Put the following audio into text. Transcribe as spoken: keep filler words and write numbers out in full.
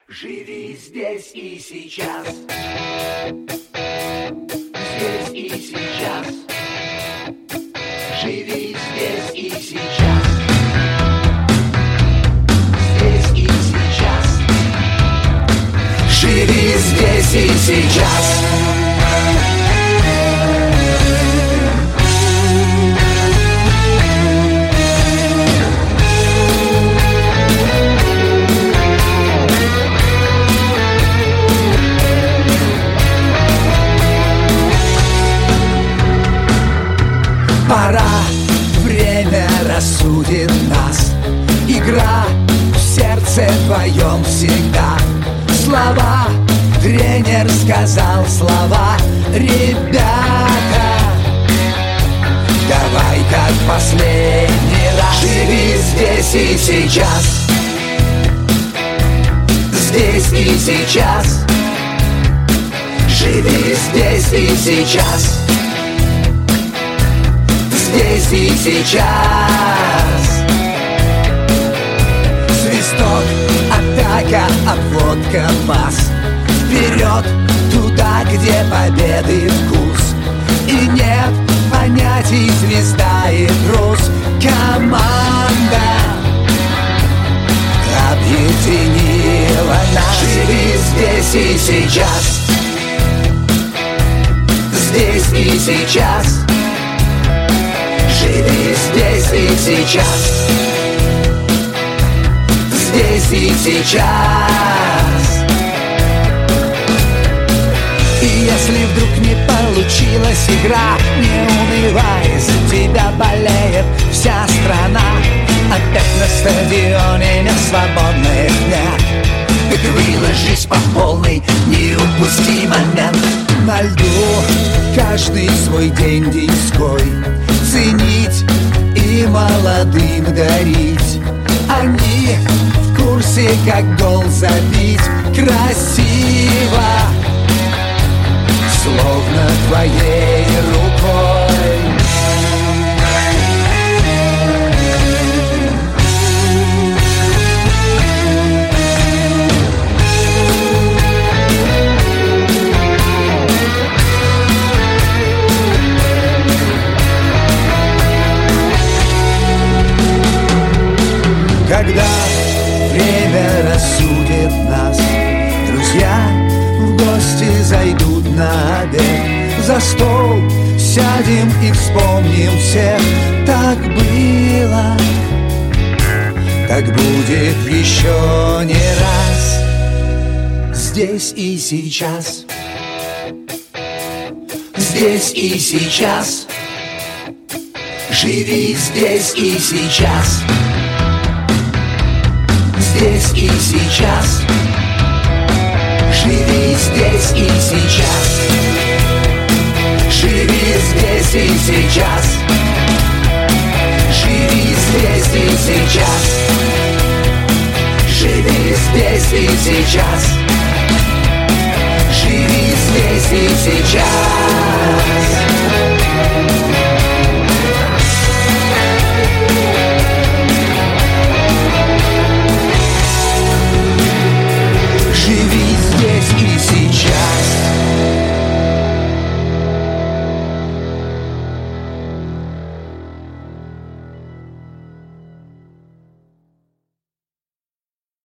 Живи здесь и сейчас. Здесь и сейчас. Живи здесь и сейчас. Здесь и сейчас. Живи здесь и сейчас. Пора, время рассудит нас. Игра в сердце твоем всегда. Слова, тренер сказал слова. Ребята, давай как последний раз. Живи здесь и сейчас. Здесь и сейчас. Живи здесь и сейчас. Здесь и сейчас. Свисток, атака, обводка, пас. Вперед, туда, где победы вкус. И нет понятий звезда и трус. Команда объединила нас. Живи здесь и сейчас. Здесь и сейчас. Живи здесь и сейчас. Здесь и сейчас. И если вдруг не получилась игра, не унывай, за тебя болеет вся страна. Опять на стадионе нет свободных дня. Так выложись по полной, не упусти момент. На льду каждый свой день деньской ценить и молодым дарить. Они в курсе, как гол забить красиво, словно твоей рукой. Когда время рассудит нас, друзья в гости зайдут на обед. За стол сядем и вспомним всех. Так было, так будет еще не раз. Здесь и сейчас. Здесь и сейчас. Живи здесь и сейчас. Здесь и сейчас. Живи здесь и сейчас. Живи здесь и сейчас. Живи здесь и сейчас. Живи здесь и сейчас. Живи здесь и сейчас.